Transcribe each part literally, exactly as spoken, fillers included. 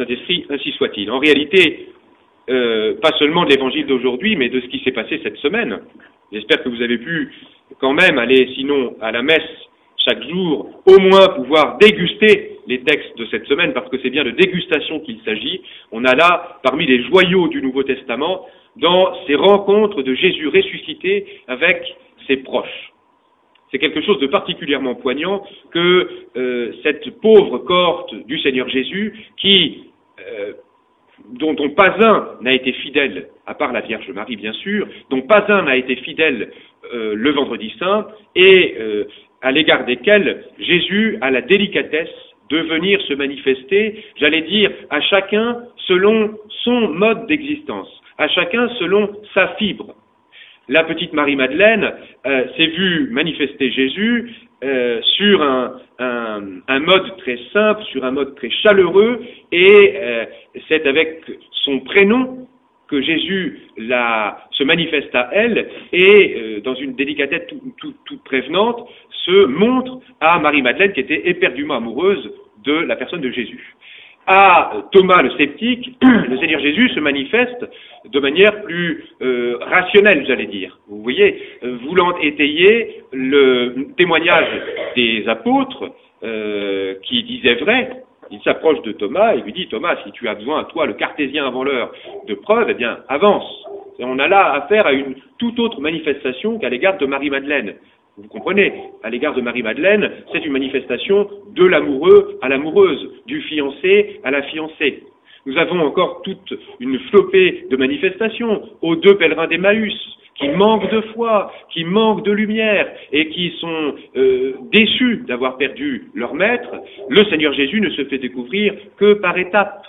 Saint-Esprit, ainsi soit-il. En réalité, euh, pas seulement de l'évangile d'aujourd'hui, mais de ce qui s'est passé cette semaine. J'espère que vous avez pu quand même aller, sinon à la messe chaque jour, au moins pouvoir déguster les textes de cette semaine, parce que c'est bien de dégustation qu'il s'agit. On a là, parmi les joyaux du Nouveau Testament, dans ces rencontres de Jésus ressuscité avec ses proches. C'est quelque chose de particulièrement poignant que euh, cette pauvre cohorte du Seigneur Jésus, qui, euh, dont, dont pas un n'a été fidèle, à part la Vierge Marie bien sûr, dont pas un n'a été fidèle euh, le Vendredi Saint, et euh, à l'égard desquels Jésus a la délicatesse de venir se manifester, j'allais dire, à chacun selon son mode d'existence, à chacun selon sa fibre. La petite Marie-Madeleine euh, s'est vue manifester Jésus euh, sur un, un, un mode très simple, sur un mode très chaleureux, et euh, c'est avec son prénom que Jésus la, se manifeste à elle, et euh, dans une délicatesse toute tout, tout prévenante, se montre à Marie-Madeleine qui était éperdument amoureuse de la personne de Jésus. À Thomas le sceptique, le Seigneur Jésus se manifeste de manière plus euh, rationnelle, j'allais dire. Vous voyez, euh, voulant étayer le témoignage des apôtres euh, qui disaient vrai, il s'approche de Thomas et lui dit « Thomas, si tu as besoin, toi, le cartésien avant l'heure, de preuves, eh bien, avance. » Et on a là affaire à une toute autre manifestation qu'à l'égard de Marie-Madeleine. Vous comprenez, à l'égard de Marie-Madeleine, c'est une manifestation de l'amoureux à l'amoureuse, du fiancé à la fiancée. Nous avons encore toute une flopée de manifestations aux deux pèlerins d'Emmaüs, qui manquent de foi, qui manquent de lumière et qui sont euh, déçus d'avoir perdu leur maître. Le Seigneur Jésus ne se fait découvrir que par étapes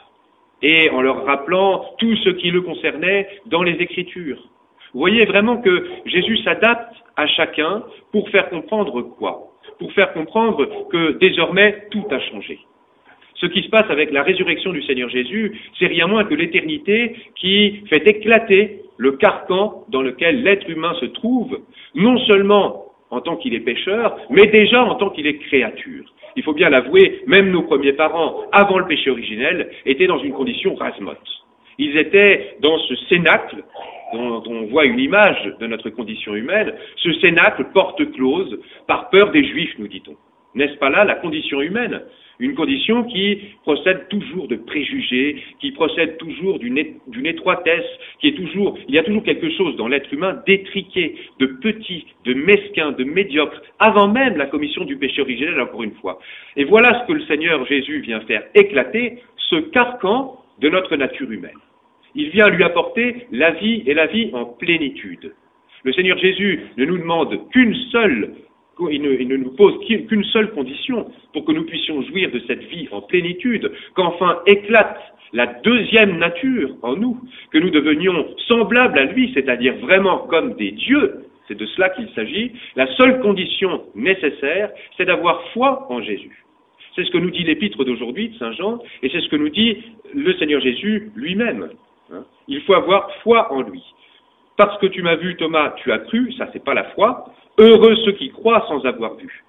et en leur rappelant tout ce qui le concernait dans les Écritures. Vous voyez vraiment que Jésus s'adapte à chacun pour faire comprendre quoi ? Pour faire comprendre que désormais tout a changé. Ce qui se passe avec la résurrection du Seigneur Jésus, c'est rien moins que l'éternité qui fait éclater le carcan dans lequel l'être humain se trouve, non seulement en tant qu'il est pécheur, mais déjà en tant qu'il est créature. Il faut bien l'avouer, même nos premiers parents, avant le péché originel, étaient dans une condition rasmote. Ils étaient dans ce cénacle, dont on voit une image de notre condition humaine, ce cénacle porte close par peur des Juifs, nous dit-on. N'est-ce pas là la condition humaine ? Une condition qui procède toujours de préjugés, qui procède toujours d'une, é- d'une étroitesse, qui est toujours, il y a toujours quelque chose dans l'être humain d'étriqué, de petit, de mesquin, de médiocre, avant même la commission du péché originel, encore une fois. Et voilà ce que le Seigneur Jésus vient faire éclater, ce carcan de notre nature humaine. Il vient lui apporter la vie et la vie en plénitude. Le Seigneur Jésus ne nous demande qu'une seule Il ne, il ne nous pose qu'une seule condition pour que nous puissions jouir de cette vie en plénitude, qu'enfin éclate la deuxième nature en nous, que nous devenions semblables à lui, c'est-à-dire vraiment comme des dieux, c'est de cela qu'il s'agit. La seule condition nécessaire, c'est d'avoir foi en Jésus. C'est ce que nous dit l'épître d'aujourd'hui de Saint Jean, et c'est ce que nous dit le Seigneur Jésus lui-même. Il faut avoir foi en lui. Parce que tu m'as vu, Thomas, tu as cru, ça c'est pas la foi. Heureux ceux qui croient sans avoir vu.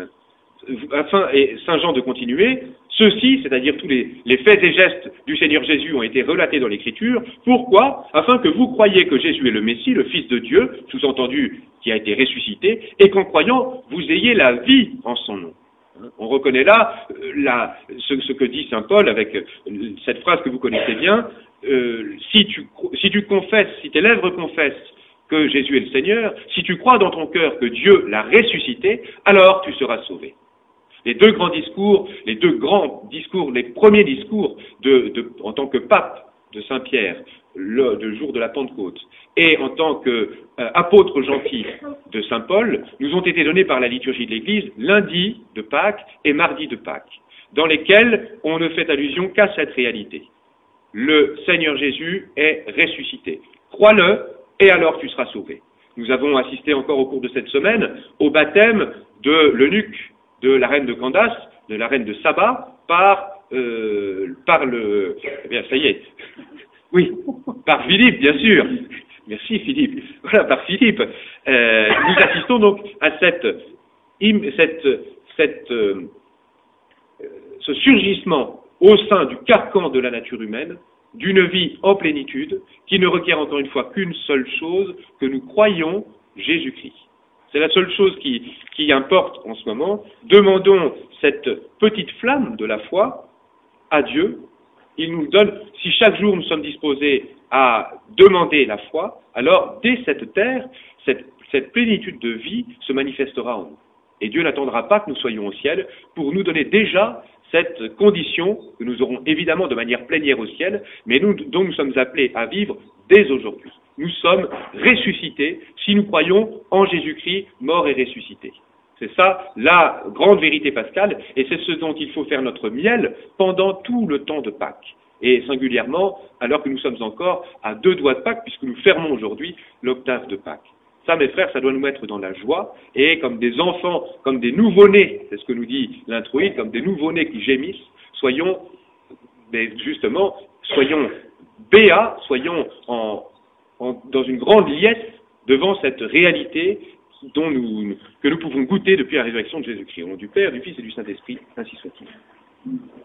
Afin, et Saint Jean de continuer, ceux-ci, c'est-à-dire tous les, les faits et gestes du Seigneur Jésus ont été relatés dans l'Écriture. Pourquoi ? Afin que vous croyiez que Jésus est le Messie, le Fils de Dieu, sous-entendu qui a été ressuscité, et qu'en croyant, vous ayez la vie en son nom. On reconnaît là la, ce, ce que dit saint Paul avec cette phrase que vous connaissez bien, euh, si, tu, si tu confesses, si tes lèvres confessent que Jésus est le Seigneur, si tu crois dans ton cœur que Dieu l'a ressuscité, alors tu seras sauvé. Les deux grands discours, les deux grands discours, les premiers discours de, de, en tant que pape de Saint-Pierre, le, le jour de la Pentecôte, et en tant qu'apôtre euh, gentil de Saint Paul, nous ont été donnés par la liturgie de l'Église lundi de Pâques et mardi de Pâques, dans lesquels on ne fait allusion qu'à cette réalité. Le Seigneur Jésus est ressuscité. Crois-le, et alors tu seras sauvé. Nous avons assisté encore au cours de cette semaine au baptême de l'eunuque de la reine de Candace, de la reine de Saba, par, euh, par le... Eh bien, ça y est. Oui, par Philippe, bien sûr. Merci Philippe. Voilà, par Philippe. Euh, nous assistons donc à cette, cette, cette, euh, ce surgissement au sein du carcan de la nature humaine, d'une vie en plénitude, qui ne requiert encore une fois qu'une seule chose, que nous croyons Jésus-Christ. C'est la seule chose qui, qui importe en ce moment. Demandons cette petite flamme de la foi à Dieu. Il nous donne, si chaque jour nous sommes disposés à demander la foi, alors dès cette terre, cette, cette plénitude de vie se manifestera en nous. Et Dieu n'attendra pas que nous soyons au ciel pour nous donner déjà cette condition que nous aurons évidemment de manière plénière au ciel, mais nous, dont nous sommes appelés à vivre dès aujourd'hui. Nous sommes ressuscités si nous croyons en Jésus-Christ, mort et ressuscité. C'est ça la grande vérité pascale, et c'est ce dont il faut faire notre miel pendant tout le temps de Pâques. Et singulièrement, alors que nous sommes encore à deux doigts de Pâques, puisque nous fermons aujourd'hui l'octave de Pâques. Ça, mes frères, ça doit nous mettre dans la joie, et comme des enfants, comme des nouveau-nés, c'est ce que nous dit l'introïde, comme des nouveau-nés qui gémissent, soyons, mais justement, soyons béats, soyons en, en, dans une grande liesse devant cette réalité dont nous, que nous pouvons goûter depuis la résurrection de Jésus-Christ. Au nom du Père, du Fils et du Saint-Esprit, ainsi soit-il.